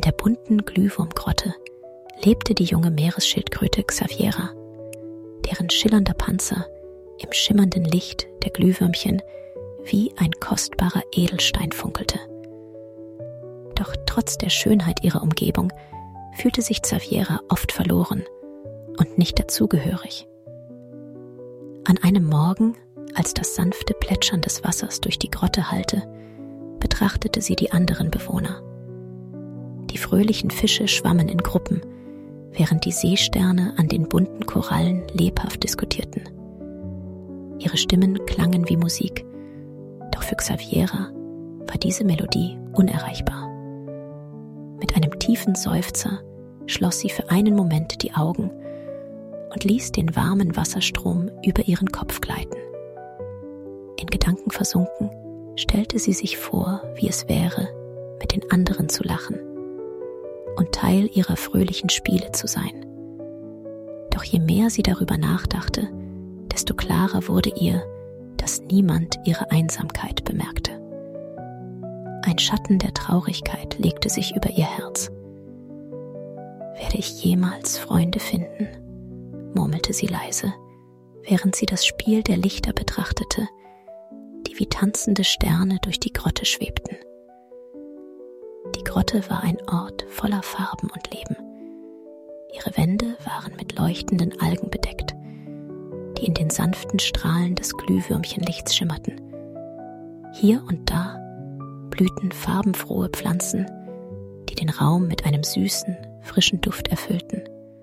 der bunten Glühwurmgrotte lebte die junge Meeresschildkröte Xaviera, deren schillernder Panzer im schimmernden Licht der Glühwürmchen wie ein kostbarer Edelstein funkelte. Doch trotz der Schönheit ihrer Umgebung fühlte sich Xaviera oft verloren und nicht dazugehörig. An einem Morgen, als das sanfte Plätschern des Wassers durch die Grotte hallte, betrachtete sie die anderen Bewohner. Die fröhlichen Fische schwammen in Gruppen, während die Seesterne an den bunten Korallen lebhaft diskutierten. Ihre Stimmen klangen wie Musik, doch für Xaviera war diese Melodie unerreichbar. Mit einem tiefen Seufzer schloss sie für einen Moment die Augen und ließ den warmen Wasserstrom über ihren Kopf gleiten. In Gedanken versunken, stellte sie sich vor, wie es wäre, mit den anderen zu lachen und Teil ihrer fröhlichen Spiele zu sein. Doch je mehr sie darüber nachdachte, desto klarer wurde ihr, dass niemand ihre Einsamkeit bemerkte. Ein Schatten der Traurigkeit legte sich über ihr Herz. Werde ich jemals Freunde finden? Murmelte sie leise, während sie das Spiel der Lichter betrachtete, die wie tanzende Sterne durch die Grotte schwebten. Die Grotte war ein Ort voller Farben und Leben. Ihre Wände waren mit leuchtenden Algen bedeckt, die in den sanften Strahlen des Glühwürmchenlichts schimmerten. Hier und da blühten farbenfrohe Pflanzen, die den Raum mit einem süßen, frischen Duft erfüllten.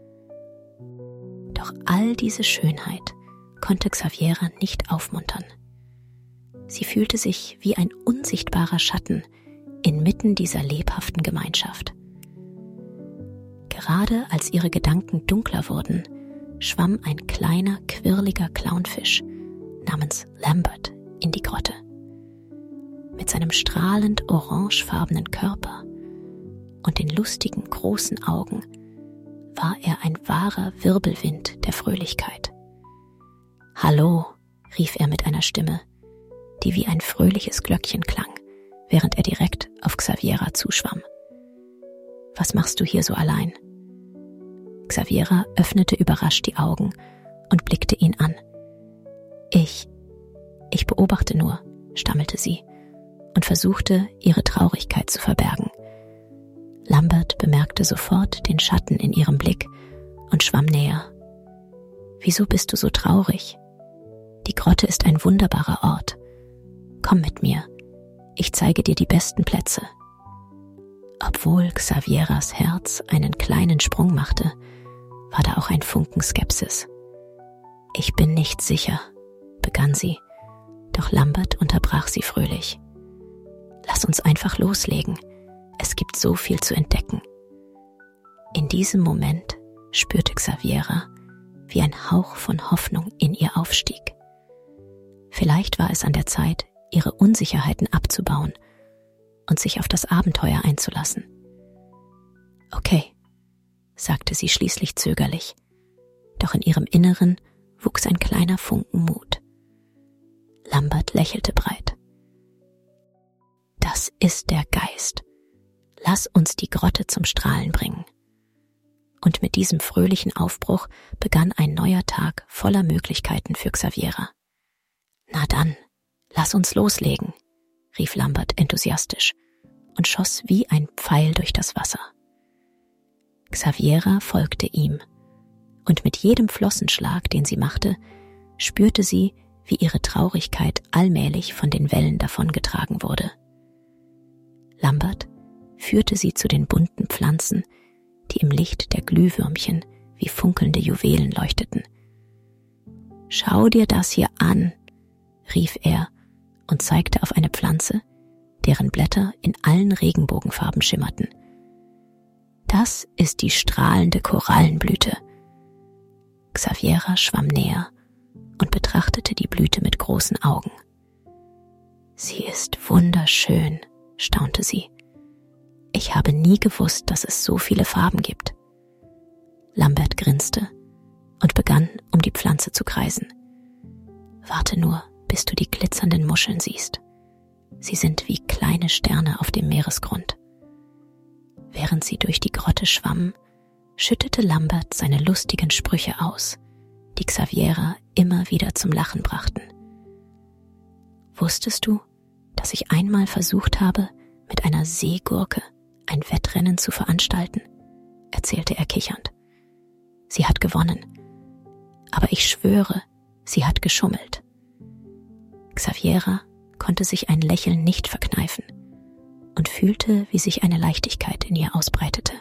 Doch all diese Schönheit konnte Xaviera nicht aufmuntern. Sie fühlte sich wie ein unsichtbarer Schatten inmitten dieser lebhaften Gemeinschaft. Gerade als ihre Gedanken dunkler wurden, schwamm ein kleiner, quirliger Clownfisch namens Lambert in die Grotte. Mit seinem strahlend orangefarbenen Körper und den lustigen, großen Augen war er ein wahrer Wirbelwind der Fröhlichkeit. »Hallo«, rief er mit einer Stimme, die wie ein fröhliches Glöckchen klang, während er direkt auf Xaviera zuschwamm. »Was machst du hier so allein?« Xaviera öffnete überrascht die Augen und blickte ihn an. Ich beobachte nur«, stammelte sie und versuchte, ihre Traurigkeit zu verbergen. Lambert bemerkte sofort den Schatten in ihrem Blick und schwamm näher. »Wieso bist du so traurig? Die Grotte ist ein wunderbarer Ort. Komm mit mir, ich zeige dir die besten Plätze.« Obwohl Xavieras Herz einen kleinen Sprung machte, war da auch ein Funken Skepsis. »Ich bin nicht sicher«, begann sie, doch Lambert unterbrach sie fröhlich. »Lass uns einfach loslegen. Es gibt so viel zu entdecken.« In diesem Moment spürte Xaviera, wie ein Hauch von Hoffnung in ihr aufstieg. Vielleicht war es an der Zeit, ihre Unsicherheiten abzubauen und sich auf das Abenteuer einzulassen. »Okay«, sagte sie schließlich zögerlich, doch in ihrem Inneren wuchs ein kleiner Funken Mut. Lambert lächelte breit. »Das ist der Geist. Lass uns die Grotte zum Strahlen bringen.« Und mit diesem fröhlichen Aufbruch begann ein neuer Tag voller Möglichkeiten für Xaviera. »Na dann, lass uns loslegen«, rief Lambert enthusiastisch und schoss wie ein Pfeil durch das Wasser. Xaviera folgte ihm, und mit jedem Flossenschlag, den sie machte, spürte sie, wie ihre Traurigkeit allmählich von den Wellen davongetragen wurde. Lambert führte sie zu den bunten Pflanzen, die im Licht der Glühwürmchen wie funkelnde Juwelen leuchteten. »Schau dir das hier an«, rief er und zeigte auf eine Pflanze, deren Blätter in allen Regenbogenfarben schimmerten. »Das ist die strahlende Korallenblüte.« Xaviera schwamm näher und betrachtete die Blüte mit großen Augen. »Sie ist wunderschön«, staunte sie. »Ich habe nie gewusst, dass es so viele Farben gibt.« Lambert grinste und begann, um die Pflanze zu kreisen. »Warte nur, bis du die glitzernden Muscheln siehst. Sie sind wie kleine Sterne auf dem Meeresgrund.« Während sie durch die Grotte schwammen, schüttete Lambert seine lustigen Sprüche aus, die Xaviera immer wieder zum Lachen brachten. »Wusstest du, dass ich einmal versucht habe, mit einer Seegurke ein Wettrennen zu veranstalten?« erzählte er kichernd. »Sie hat gewonnen. Aber ich schwöre, sie hat geschummelt.« Xaviera konnte sich ein Lächeln nicht verkneifen und fühlte, wie sich eine Leichtigkeit in ihr ausbreitete.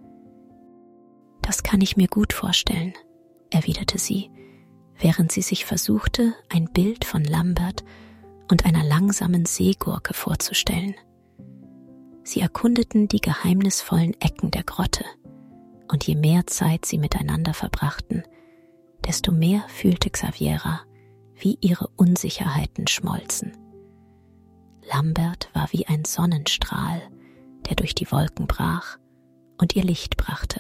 »Das kann ich mir gut vorstellen«, erwiderte sie, während sie sich versuchte, ein Bild von Lambert und einer langsamen Seegurke vorzustellen. Sie erkundeten die geheimnisvollen Ecken der Grotte, und je mehr Zeit sie miteinander verbrachten, desto mehr fühlte Xaviera, wie ihre Unsicherheiten schmolzen. Lambert war wie ein Sonnenstrahl, der durch die Wolken brach und ihr Licht brachte.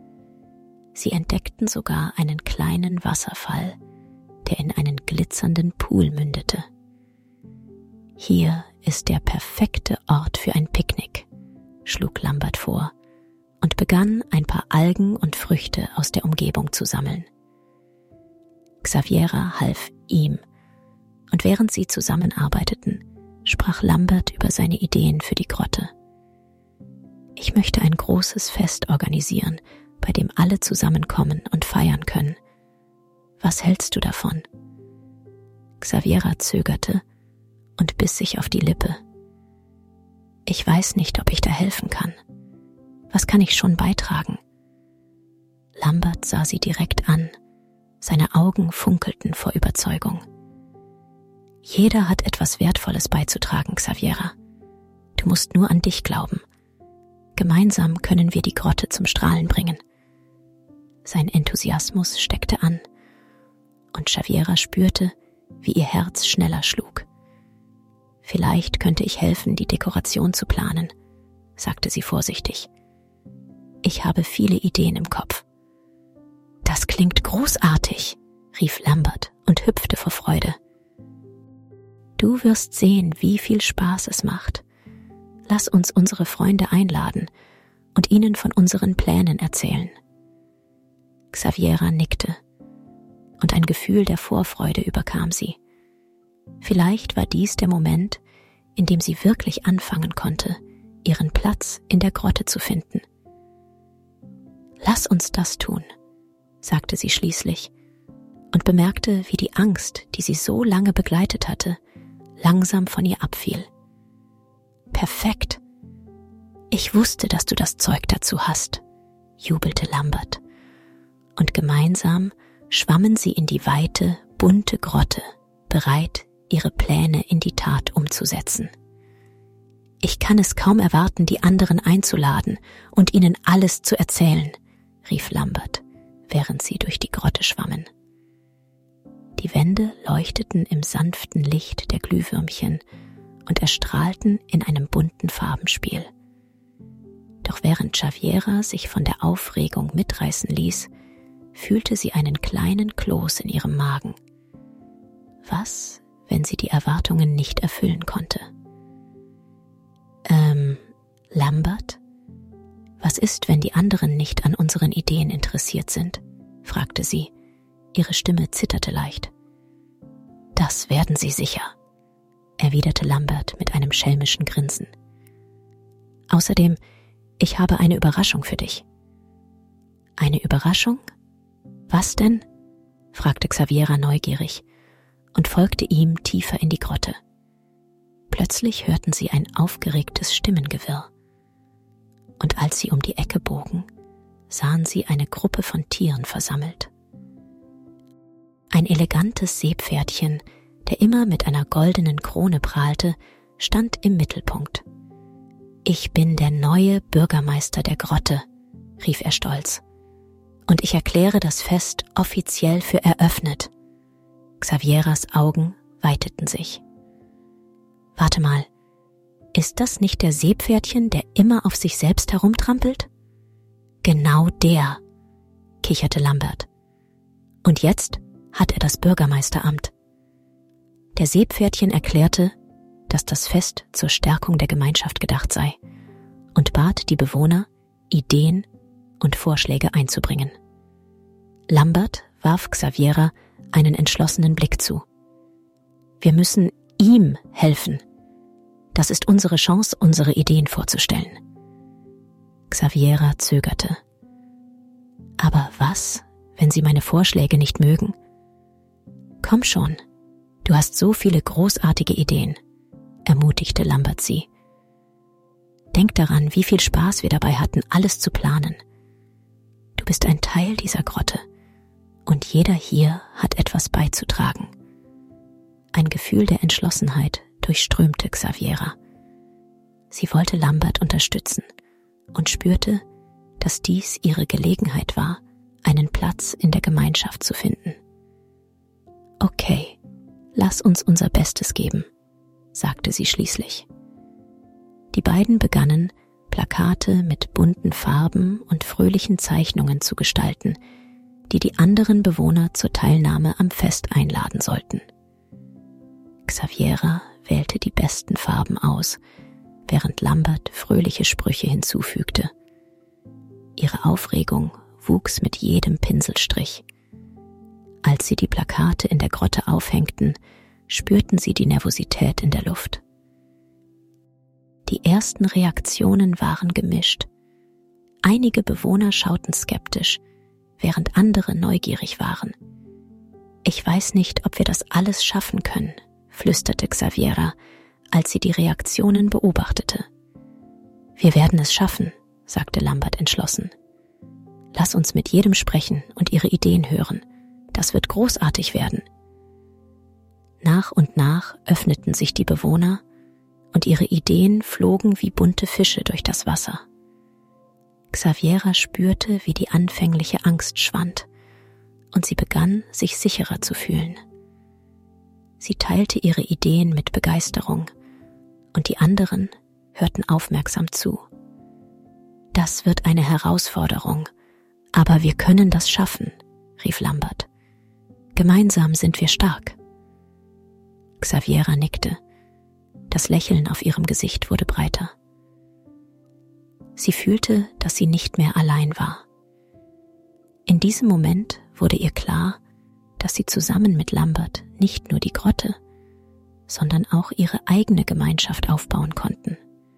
Sie entdeckten sogar einen kleinen Wasserfall, der in einen glitzernden Pool mündete. »Hier ist der perfekte Ort für ein Picknick«, schlug Lambert vor und begann, ein paar Algen und Früchte aus der Umgebung zu sammeln. Xaviera half ihm, und während sie zusammenarbeiteten, sprach Lambert über seine Ideen für die Grotte. »Ich möchte ein großes Fest organisieren, bei dem alle zusammenkommen und feiern können. Was hältst du davon?« Xaviera zögerte und biss sich auf die Lippe. »Ich weiß nicht, ob ich da helfen kann. Was kann ich schon beitragen?« Lambert sah sie direkt an. Seine Augen funkelten vor Überzeugung. »Jeder hat etwas Wertvolles beizutragen, Xaviera. Du musst nur an dich glauben. Gemeinsam können wir die Grotte zum Strahlen bringen.« Sein Enthusiasmus steckte an, und Xaviera spürte, wie ihr Herz schneller schlug. »Vielleicht könnte ich helfen, die Dekoration zu planen«, sagte sie vorsichtig. »Ich habe viele Ideen im Kopf.« »Das klingt großartig«, rief Lambert und hüpfte vor Freude. »Du wirst sehen, wie viel Spaß es macht. Lass uns unsere Freunde einladen und ihnen von unseren Plänen erzählen.« Xaviera nickte, und ein Gefühl der Vorfreude überkam sie. Vielleicht war dies der Moment, in dem sie wirklich anfangen konnte, ihren Platz in der Grotte zu finden. »Lass uns das tun«, sagte sie schließlich und bemerkte, wie die Angst, die sie so lange begleitet hatte, langsam von ihr abfiel. »Perfekt! Ich wusste, dass du das Zeug dazu hast«, jubelte Lambert, und gemeinsam schwammen sie in die weite, bunte Grotte, bereit, ihre Pläne in die Tat umzusetzen. »Ich kann es kaum erwarten, die anderen einzuladen und ihnen alles zu erzählen«, rief Lambert, während sie durch die Grotte schwammen. Die Wände leuchteten im sanften Licht der Glühwürmchen und erstrahlten in einem bunten Farbenspiel. Doch während Xaviera sich von der Aufregung mitreißen ließ, fühlte sie einen kleinen Kloß in ihrem Magen. Was, wenn sie die Erwartungen nicht erfüllen konnte? Lambert? Was ist, wenn die anderen nicht an unseren Ideen interessiert sind?« fragte sie. Ihre Stimme zitterte leicht. »Das werden sie sicher«, erwiderte Lambert mit einem schelmischen Grinsen. »Außerdem, ich habe eine Überraschung für dich.« »Eine Überraschung? Was denn?« fragte Xaviera neugierig und folgte ihm tiefer in die Grotte. Plötzlich hörten sie ein aufgeregtes Stimmengewirr. Und als sie um die Ecke bogen, sahen sie eine Gruppe von Tieren versammelt. Ein elegantes Seepferdchen, der immer mit einer goldenen Krone prahlte, stand im Mittelpunkt. »Ich bin der neue Bürgermeister der Grotte«, rief er stolz. »Und ich erkläre das Fest offiziell für eröffnet.« Xavieras Augen weiteten sich. »Warte mal, ist das nicht der Seepferdchen, der immer auf sich selbst herumtrampelt?« »Genau der«, kicherte Lambert. »Und jetzt hat er das Bürgermeisteramt.« Der Seepferdchen erklärte, dass das Fest zur Stärkung der Gemeinschaft gedacht sei und bat die Bewohner, Ideen und Vorschläge einzubringen. Lambert warf Xaviera einen entschlossenen Blick zu. Wir müssen ihm helfen. Das ist unsere Chance, unsere Ideen vorzustellen. Xaviera zögerte. Aber was, wenn Sie meine Vorschläge nicht mögen? Komm schon, du hast so viele großartige Ideen, ermutigte Lambert sie. Denk daran, wie viel Spaß wir dabei hatten, alles zu planen. Du bist ein Teil dieser Grotte und jeder hier hat etwas beizutragen. Ein Gefühl der Entschlossenheit durchströmte Xaviera. Sie wollte Lambert unterstützen und spürte, dass dies ihre Gelegenheit war, einen Platz in der Gemeinschaft zu finden. Okay, lass uns unser Bestes geben, sagte sie schließlich. Die beiden begannen, Plakate mit bunten Farben und fröhlichen Zeichnungen zu gestalten, die die anderen Bewohner zur Teilnahme am Fest einladen sollten. Xaviera wählte die besten Farben aus, während Lambert fröhliche Sprüche hinzufügte. Ihre Aufregung wuchs mit jedem Pinselstrich. Als sie die Plakate in der Grotte aufhängten, spürten sie die Nervosität in der Luft. Die ersten Reaktionen waren gemischt. Einige Bewohner schauten skeptisch, während andere neugierig waren. Ich weiß nicht, ob wir das alles schaffen können, flüsterte Xaviera, als sie die Reaktionen beobachtete. Wir werden es schaffen, sagte Lambert entschlossen. Lass uns mit jedem sprechen und ihre Ideen hören. Das wird großartig werden. Nach und nach öffneten sich die Bewohner und ihre Ideen flogen wie bunte Fische durch das Wasser. Xaviera spürte, wie die anfängliche Angst schwand und sie begann, sich sicherer zu fühlen. Sie teilte ihre Ideen mit Begeisterung und die anderen hörten aufmerksam zu. Das wird eine Herausforderung, aber wir können das schaffen, rief Lambert. Gemeinsam sind wir stark. Xaviera nickte. Das Lächeln auf ihrem Gesicht wurde breiter. Sie fühlte, dass sie nicht mehr allein war. In diesem Moment wurde ihr klar, dass sie zusammen mit Lambert nicht nur die Grotte, sondern auch ihre eigene Gemeinschaft aufbauen konnten.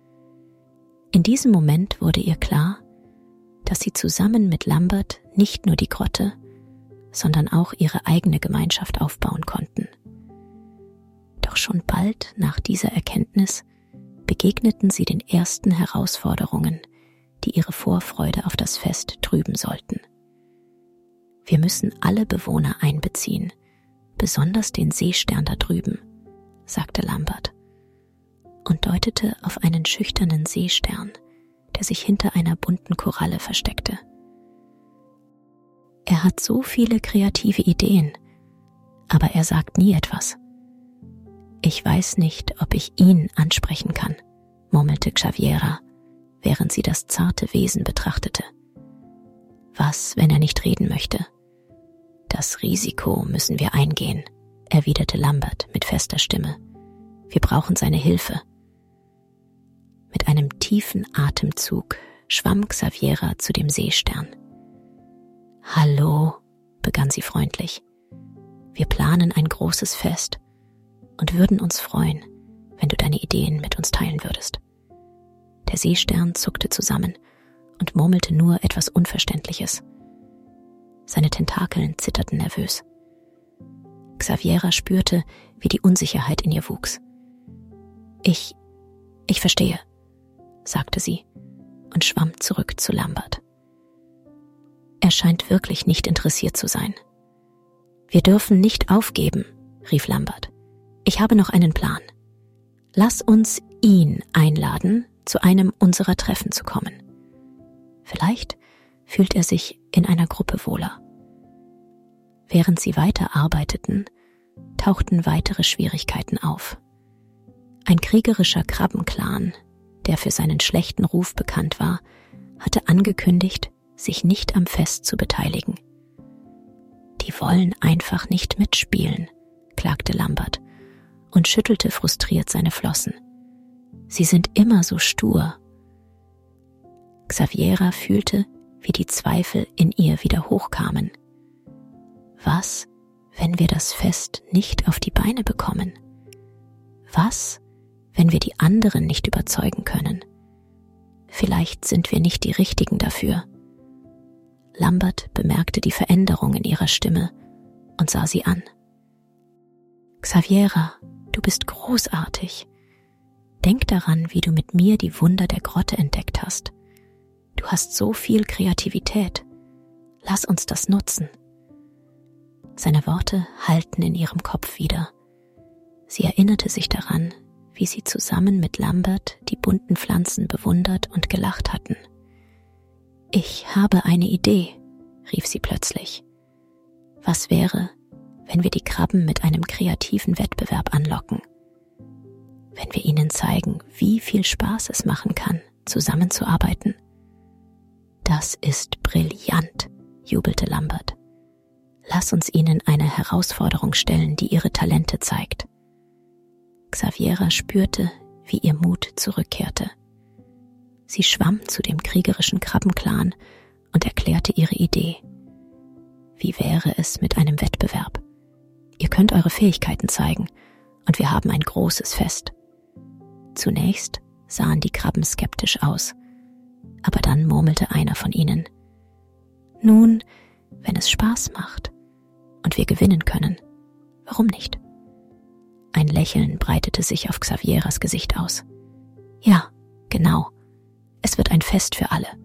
In diesem Moment wurde ihr klar, dass sie zusammen mit Lambert nicht nur die Grotte, sondern auch ihre eigene Gemeinschaft aufbauen konnten. Doch schon bald nach dieser Erkenntnis begegneten sie den ersten Herausforderungen, die ihre Vorfreude auf das Fest trüben sollten. Wir müssen alle Bewohner einbeziehen, besonders den Seestern da drüben, sagte Lambert und deutete auf einen schüchternen Seestern, der sich hinter einer bunten Koralle versteckte. Er hat so viele kreative Ideen, aber er sagt nie etwas. Ich weiß nicht, ob ich ihn ansprechen kann, murmelte Xaviera, während sie das zarte Wesen betrachtete. Was, wenn er nicht reden möchte? Das Risiko müssen wir eingehen, erwiderte Lambert mit fester Stimme. Wir brauchen seine Hilfe. Mit einem tiefen Atemzug schwamm Xaviera zu dem Seestern. Hallo, begann sie freundlich. Wir planen ein großes Fest und würden uns freuen, wenn du deine Ideen mit uns teilen würdest. Der Seestern zuckte zusammen und murmelte nur etwas Unverständliches. Seine Tentakeln zitterten nervös. Xaviera spürte, wie die Unsicherheit in ihr wuchs. Ich verstehe, sagte sie und schwamm zurück zu Lambert. Er scheint wirklich nicht interessiert zu sein. Wir dürfen nicht aufgeben, rief Lambert. Ich habe noch einen Plan. Lass uns ihn einladen, zu einem unserer Treffen zu kommen. Vielleicht fühlt er sich in einer Gruppe wohler. Während sie weiterarbeiteten, tauchten weitere Schwierigkeiten auf. Ein kriegerischer Krabbenclan, der für seinen schlechten Ruf bekannt war, hatte angekündigt, sich nicht am Fest zu beteiligen. Die wollen einfach nicht mitspielen, klagte Lambert und schüttelte frustriert seine Flossen. Sie sind immer so stur. Xaviera fühlte, wie die Zweifel in ihr wieder hochkamen. Was, wenn wir das Fest nicht auf die Beine bekommen? Was, wenn wir die anderen nicht überzeugen können? Vielleicht sind wir nicht die Richtigen dafür. Lambert bemerkte die Veränderung in ihrer Stimme und sah sie an. Xaviera, du bist großartig. Denk daran, wie du mit mir die Wunder der Grotte entdeckt hast. Du hast so viel Kreativität. Lass uns das nutzen. Seine Worte hallten in ihrem Kopf wieder. Sie erinnerte sich daran, wie sie zusammen mit Lambert die bunten Pflanzen bewundert und gelacht hatten. »Ich habe eine Idee«, rief sie plötzlich. »Was wäre, wenn wir die Krabben mit einem kreativen Wettbewerb anlocken? Wenn wir ihnen zeigen, wie viel Spaß es machen kann, zusammenzuarbeiten?« »Das ist brillant«, jubelte Lambert. »Lass uns ihnen eine Herausforderung stellen, die ihre Talente zeigt.« Xaviera spürte, wie ihr Mut zurückkehrte. Sie schwamm zu dem kriegerischen Krabbenclan und erklärte ihre Idee. Wie wäre es mit einem Wettbewerb? Ihr könnt eure Fähigkeiten zeigen und wir haben ein großes Fest. Zunächst sahen die Krabben skeptisch aus, aber dann murmelte einer von ihnen: »Nun, wenn es Spaß macht und wir gewinnen können, warum nicht?« Ein Lächeln breitete sich auf Xavieras Gesicht aus. »Ja, genau. Es wird ein Fest für alle.«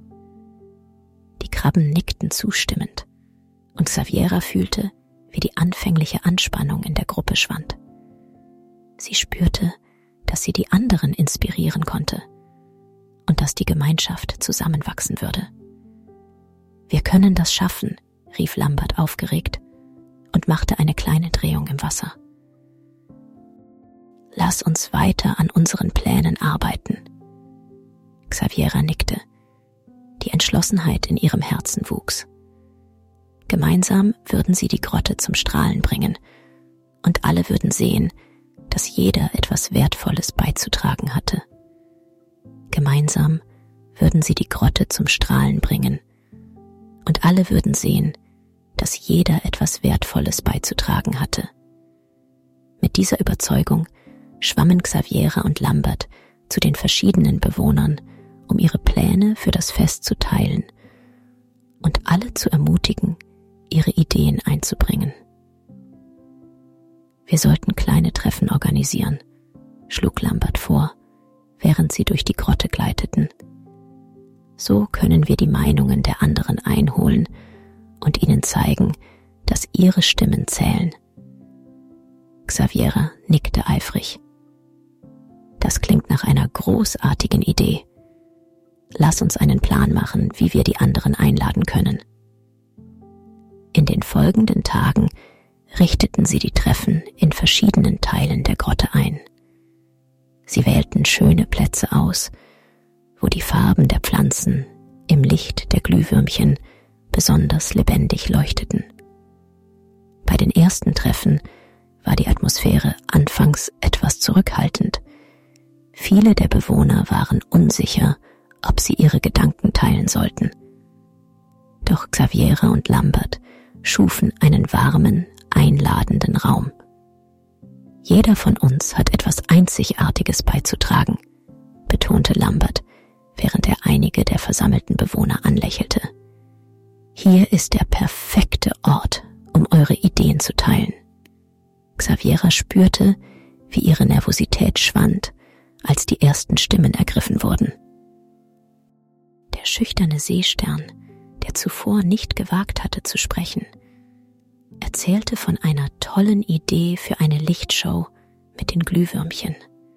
Die Krabben nickten zustimmend, und Xaviera fühlte, wie die anfängliche Anspannung in der Gruppe schwand. Sie spürte, dass sie die anderen inspirieren konnte und dass die Gemeinschaft zusammenwachsen würde. »Wir können das schaffen«, rief Lambert aufgeregt und machte eine kleine Drehung im Wasser. »Lass uns weiter an unseren Plänen arbeiten.« Xaviera nickte. Die Entschlossenheit in ihrem Herzen wuchs. Gemeinsam würden sie die Grotte zum Strahlen bringen, und alle würden sehen, dass jeder etwas Wertvolles beizutragen hatte. Gemeinsam würden sie die Grotte zum Strahlen bringen, und alle würden sehen, dass jeder etwas Wertvolles beizutragen hatte. Mit dieser Überzeugung schwammen Xaviera und Lambert zu den verschiedenen Bewohnern, um ihre Pläne für das Fest zu teilen und alle zu ermutigen, ihre Ideen einzubringen. »Wir sollten kleine Treffen organisieren«, schlug Lambert vor, während sie durch die Grotte gleiteten. »So können wir die Meinungen der anderen einholen und ihnen zeigen, dass ihre Stimmen zählen.« Xaviera nickte eifrig. »Das klingt nach einer großartigen Idee. Lass uns einen Plan machen, wie wir die anderen einladen können.« In den folgenden Tagen richteten sie die Treffen in verschiedenen Teilen der Grotte ein. Sie wählten schöne Plätze aus, wo die Farben der Pflanzen im Licht der Glühwürmchen besonders lebendig leuchteten. Bei den ersten Treffen war die Atmosphäre anfangs etwas zurückhaltend. Viele der Bewohner waren unsicher, ob sie ihre Gedanken teilen sollten. Doch Xaviera und Lambert schufen einen warmen, einladenden Raum. »Jeder von uns hat etwas Einzigartiges beizutragen«, betonte Lambert, während er einige der versammelten Bewohner anlächelte. »Hier ist der perfekte Ort, um eure Ideen zu teilen.« Xaviera spürte, wie ihre Nervosität schwand, als die ersten Stimmen ergriffen wurden. Der schüchterne Seestern, der zuvor nicht gewagt hatte zu sprechen, erzählte von einer tollen Idee für eine Lichtshow mit den Glühwürmchen.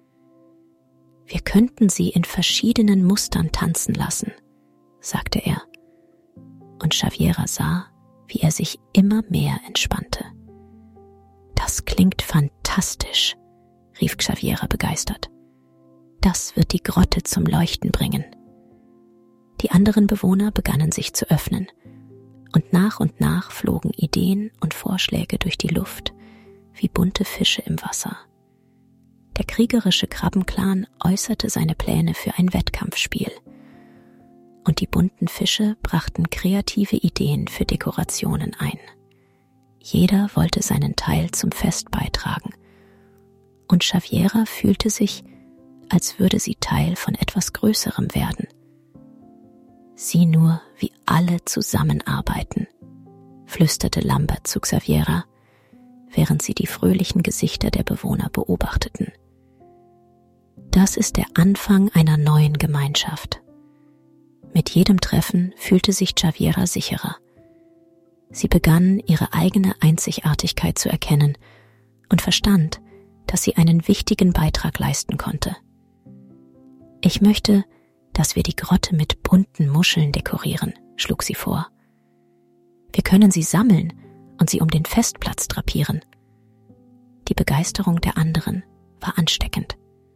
»Wir könnten sie in verschiedenen Mustern tanzen lassen«, sagte er, und Xaviera sah, wie er sich immer mehr entspannte. »Das klingt fantastisch«, rief Xaviera begeistert. »Das wird die Grotte zum Leuchten bringen.« Die anderen Bewohner begannen sich zu öffnen, und nach flogen Ideen und Vorschläge durch die Luft, wie bunte Fische im Wasser. Der kriegerische Krabbenclan äußerte seine Pläne für ein Wettkampfspiel. und die bunten Fische brachten kreative Ideen für Dekorationen ein. Jeder wollte seinen Teil zum Fest beitragen, und Xaviera fühlte sich, als würde sie Teil von etwas Größerem werden. Sieh nur, wie alle zusammenarbeiten, flüsterte Lambert zu Xaviera, während sie die fröhlichen Gesichter der Bewohner beobachteten. Das ist der Anfang einer neuen Gemeinschaft. Mit jedem Treffen fühlte sich Xaviera sicherer. Sie begann, ihre eigene Einzigartigkeit zu erkennen und verstand, dass sie einen wichtigen Beitrag leisten konnte. Ich möchte, dass wir die Grotte mit bunten Muscheln dekorieren, schlug sie vor. Wir können sie sammeln und sie um den Festplatz drapieren. Die Begeisterung der anderen war ansteckend.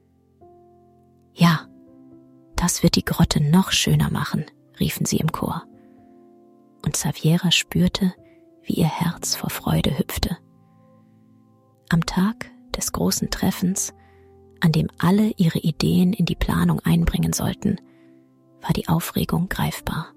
Ja, das wird die Grotte noch schöner machen, riefen sie im Chor. Und Xaviera spürte, wie ihr Herz vor Freude hüpfte. Am Tag des großen Treffens, an dem alle ihre Ideen in die Planung einbringen sollten, war die Aufregung greifbar.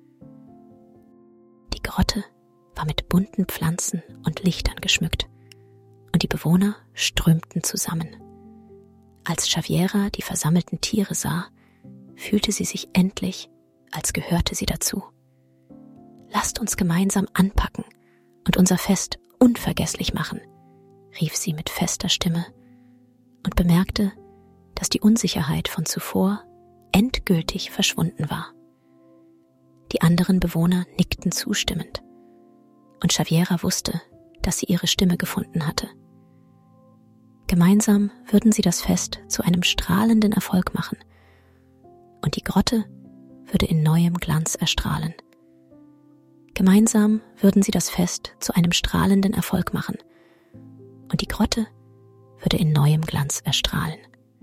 Die Grotte war mit bunten Pflanzen und Lichtern geschmückt, und die Bewohner strömten zusammen. Als Xaviera die versammelten Tiere sah, fühlte sie sich endlich, als gehörte sie dazu. Lasst uns gemeinsam anpacken und unser Fest unvergesslich machen, rief sie mit fester Stimme und bemerkte, dass die Unsicherheit von zuvor endgültig verschwunden war. Die anderen Bewohner nickten zustimmend, und Xaviera wusste, dass sie ihre Stimme gefunden hatte. Gemeinsam würden sie das Fest zu einem strahlenden Erfolg machen, und die Grotte würde in neuem Glanz erstrahlen. Gemeinsam würden sie das Fest zu einem strahlenden Erfolg machen, und die Grotte würde in neuem Glanz erstrahlen.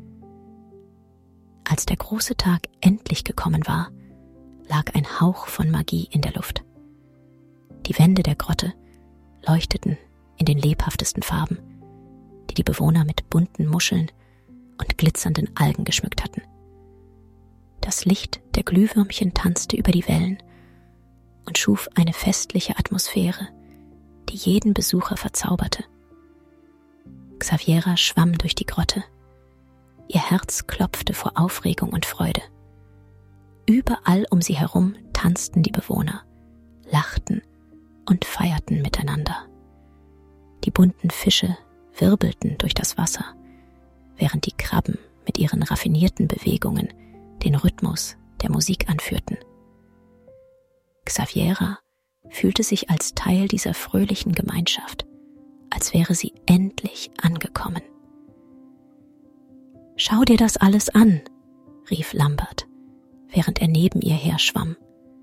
Als der große Tag endlich gekommen war, lag ein Hauch von Magie in der Luft. Die Wände der Grotte leuchteten in den lebhaftesten Farben, die die Bewohner mit bunten Muscheln und glitzernden Algen geschmückt hatten. Das Licht der Glühwürmchen tanzte über die Wellen und schuf eine festliche Atmosphäre, die jeden Besucher verzauberte. Xaviera schwamm durch die Grotte. Ihr Herz klopfte vor Aufregung und Freude. Überall um sie herum tanzten die Bewohner, lachten und feierten miteinander. Die bunten Fische wirbelten durch das Wasser, während die Krabben mit ihren raffinierten Bewegungen den Rhythmus der Musik anführten. Xaviera fühlte sich als Teil dieser fröhlichen Gemeinschaft, als wäre sie endlich angekommen. »Schau dir das alles an«, rief Lambert, während er neben ihr her schwamm.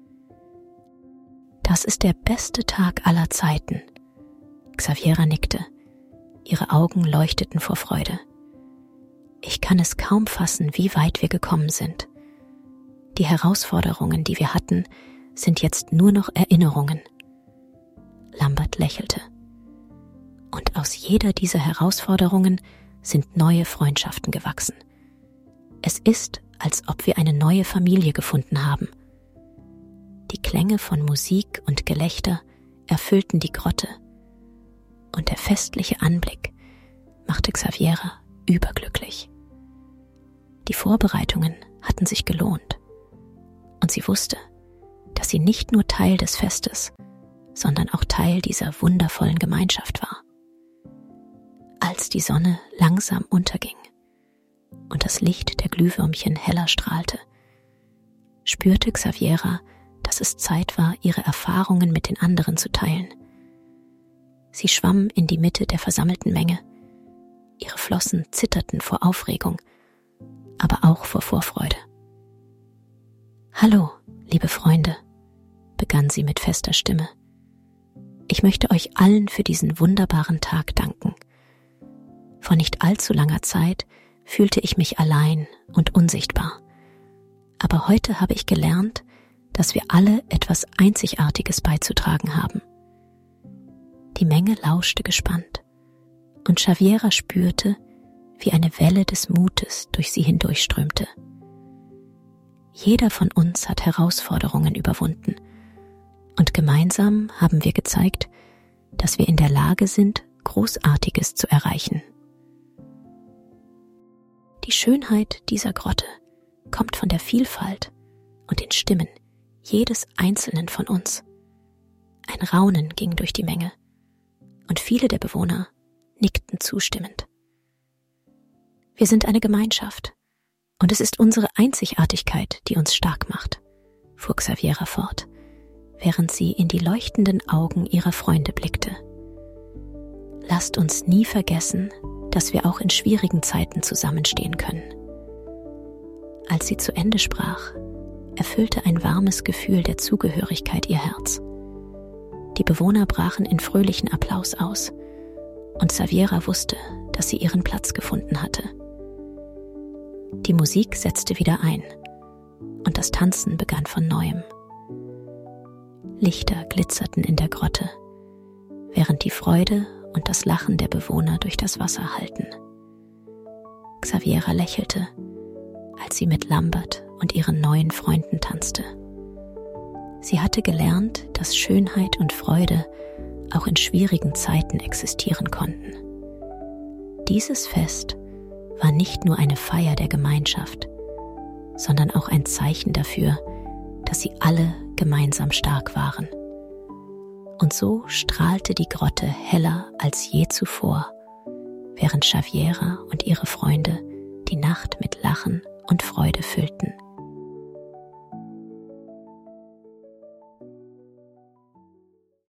»Das ist der beste Tag aller Zeiten.« Xaviera nickte. Ihre Augen leuchteten vor Freude. »Ich kann es kaum fassen, wie weit wir gekommen sind. Die Herausforderungen, die wir hatten, sind jetzt nur noch Erinnerungen.« Lambert lächelte. »Und aus jeder dieser Herausforderungen sind neue Freundschaften gewachsen. Es ist, als ob wir eine neue Familie gefunden haben.« Die Klänge von Musik und Gelächter erfüllten die Grotte, und der festliche Anblick machte Xaviera überglücklich. Die Vorbereitungen hatten sich gelohnt, und sie wusste, dass sie nicht nur Teil des Festes, sondern auch Teil dieser wundervollen Gemeinschaft war. Als die Sonne langsam unterging und das Licht der Glühwürmchen heller strahlte, spürte Xaviera, dass es Zeit war, ihre Erfahrungen mit den anderen zu teilen. Sie schwamm in die Mitte der versammelten Menge. Ihre Flossen zitterten vor Aufregung, aber auch vor Vorfreude. »Hallo, liebe Freunde«, begann sie mit fester Stimme. »Ich möchte euch allen für diesen wunderbaren Tag danken. Vor nicht allzu langer Zeit fühlte ich mich allein und unsichtbar. Aber heute habe ich gelernt, dass wir alle etwas Einzigartiges beizutragen haben.« Die Menge lauschte gespannt, und Xaviera spürte, wie eine Welle des Mutes durch sie hindurchströmte. Jeder von uns hat Herausforderungen überwunden. Und gemeinsam haben wir gezeigt, dass wir in der Lage sind, Großartiges zu erreichen. Die Schönheit dieser Grotte kommt von der Vielfalt und den Stimmen jedes Einzelnen von uns. Ein Raunen ging durch die Menge und viele der Bewohner nickten zustimmend. Wir sind eine Gemeinschaft und es ist unsere Einzigartigkeit, die uns stark macht, fuhr Xaviera fort, während sie in die leuchtenden Augen ihrer Freunde blickte. Lasst uns nie vergessen, dass wir auch in schwierigen Zeiten zusammenstehen können. Als sie zu Ende sprach, erfüllte ein warmes Gefühl der Zugehörigkeit ihr Herz. Die Bewohner brachen in fröhlichen Applaus aus, und Xaviera wusste, dass sie ihren Platz gefunden hatte. Die Musik setzte wieder ein, und das Tanzen begann von neuem. Lichter glitzerten in der Grotte, während die Freude und das Lachen der Bewohner durch das Wasser hallten. Xaviera lächelte, als sie mit Lambert und ihren neuen Freunden tanzte. Sie hatte gelernt, dass Schönheit und Freude auch in schwierigen Zeiten existieren konnten. Dieses Fest war nicht nur eine Feier der Gemeinschaft, sondern auch ein Zeichen dafür, dass sie alle gemeinsam stark waren. Und so strahlte die Grotte heller als je zuvor, während Xaviera und ihre Freunde die Nacht mit Lachen und Freude füllten.